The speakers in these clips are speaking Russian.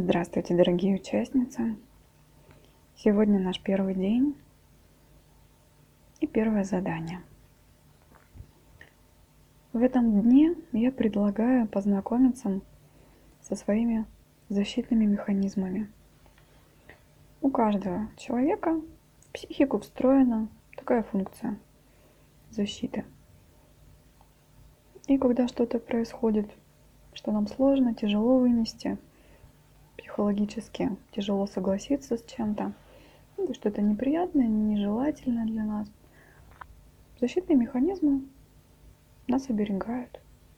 Здравствуйте, дорогие участницы! Сегодня наш первый день и первое задание. В этом дне я предлагаю познакомиться со своими защитными механизмами. У каждого человека в психику встроена такая функция защиты. И когда что-то происходит, что нам сложно, тяжело вынести, психологически тяжело согласиться с чем-то, что-то неприятное, нежелательное для нас, защитные механизмы нас оберегают.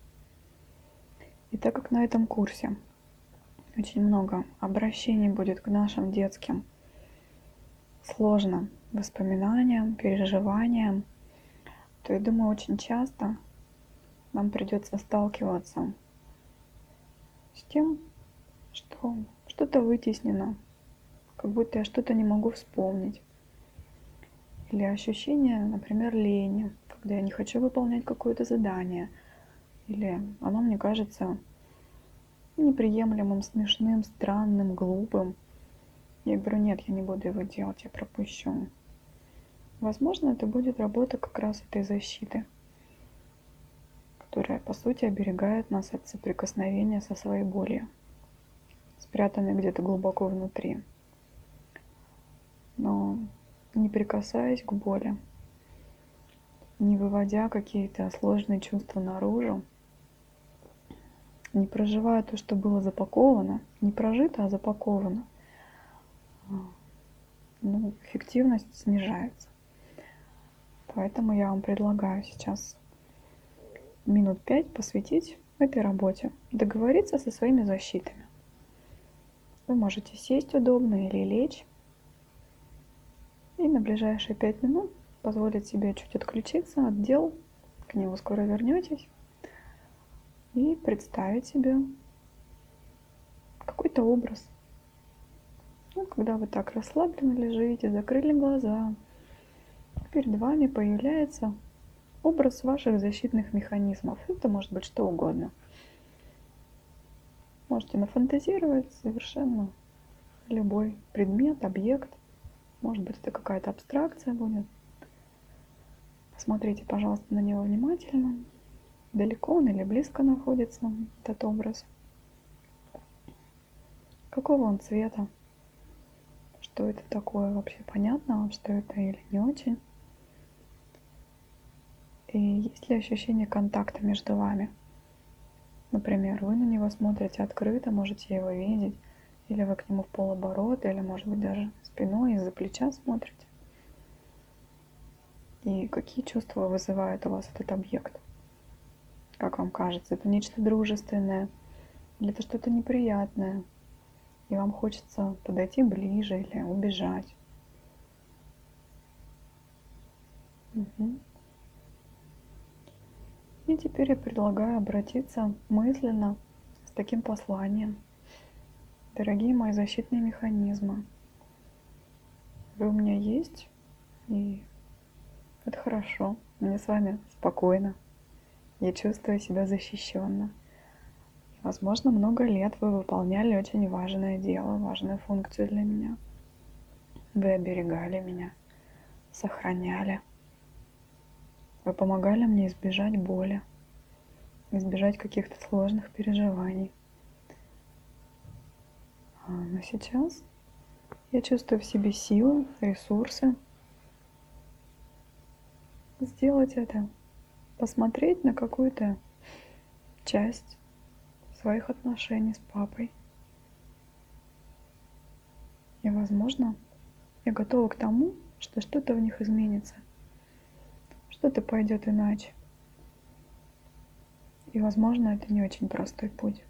И так как на этом курсе очень много обращений будет к нашим детским сложным воспоминаниям, переживаниям, то я думаю, очень часто нам придется сталкиваться с тем, что что-то вытеснено, как будто я что-то не могу вспомнить. Или ощущение, например, лени, когда я не хочу выполнять какое-то задание, или оно мне кажется неприемлемым, смешным, странным, глупым. Я говорю, нет, я не буду его делать, я пропущу. Возможно, это будет работа как раз этой защиты, которая, по сути, оберегает нас от соприкосновения со своей болью, спрятанной где-то глубоко внутри. Но не прикасаясь к боли, не выводя какие-то сложные чувства наружу, не проживая то, что было запаковано, не прожито, а запаковано, эффективность снижается. Поэтому я вам предлагаю сейчас минут 5 посвятить этой работе, договориться со своими защитами. Вы можете сесть удобно или лечь, и на ближайшие 5 минут позволить себе чуть отключиться от дел, к нему скоро вернетесь, и представить себе какой-то образ. Когда вы так расслабленно лежите, закрыли глаза, перед вами появляется образ ваших защитных механизмов. Это может быть что угодно. Можете нафантазировать совершенно любой предмет, объект. Может быть, это какая-то абстракция будет. Посмотрите, пожалуйста, на него внимательно. Далеко он или близко находится, этот образ. Какого он цвета? Что это такое? Вообще понятно вам, что это или не очень? И есть ли ощущение контакта между вами? Например, вы на него смотрите открыто, можете его видеть, или вы к нему в полоборота, или, может быть, даже спиной из-за плеча смотрите. И какие чувства вызывает у вас этот объект? Как вам кажется, это нечто дружественное, или это что-то неприятное, и вам хочется подойти ближе или убежать? Угу. И теперь я предлагаю обратиться мысленно с таким посланием. Дорогие мои защитные механизмы, вы у меня есть, и это хорошо, мне с вами спокойно, я чувствую себя защищенно. Возможно, много лет вы выполняли очень важное дело, важную функцию для меня. Вы оберегали меня, сохраняли. Вы помогали мне избежать боли, избежать каких-то сложных переживаний. Но сейчас я чувствую в себе силы, ресурсы сделать это, посмотреть на какую-то часть своих отношений с папой. И, возможно, я готова к тому, что что-то в них изменится, что-то пойдет иначе. И, возможно, это не очень простой путь.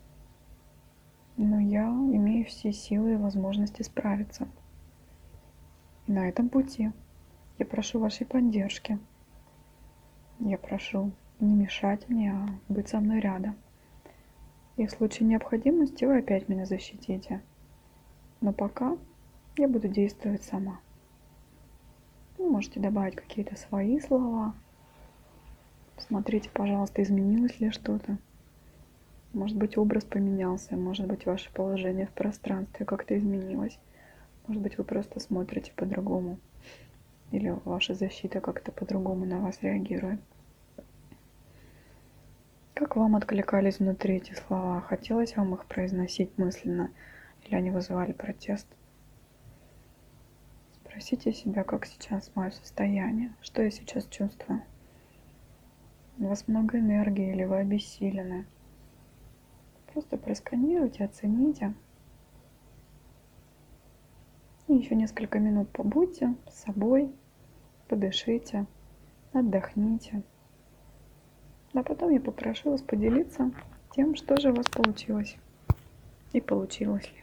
Но я имею все силы и возможности справиться. И на этом пути я прошу вашей поддержки. Я прошу не мешать мне, а быть со мной рядом. И в случае необходимости вы опять меня защитите. Но пока я буду действовать сама. Вы можете добавить какие-то свои слова. Посмотрите, пожалуйста, изменилось ли что-то. Может быть, образ поменялся, может быть, ваше положение в пространстве как-то изменилось. Может быть, вы просто смотрите по-другому. Или ваша защита как-то по-другому на вас реагирует. Как вам откликались внутри эти слова? Хотелось вам их произносить мысленно? Или они вызывали протест? Спросите себя, как сейчас мое состояние, что я сейчас чувствую. У вас много энергии или вы обессилены. Просто просканируйте, оцените. И еще несколько минут побудьте с собой, подышите, отдохните. А потом я попрошу вас поделиться тем, что же у вас получилось и получилось ли.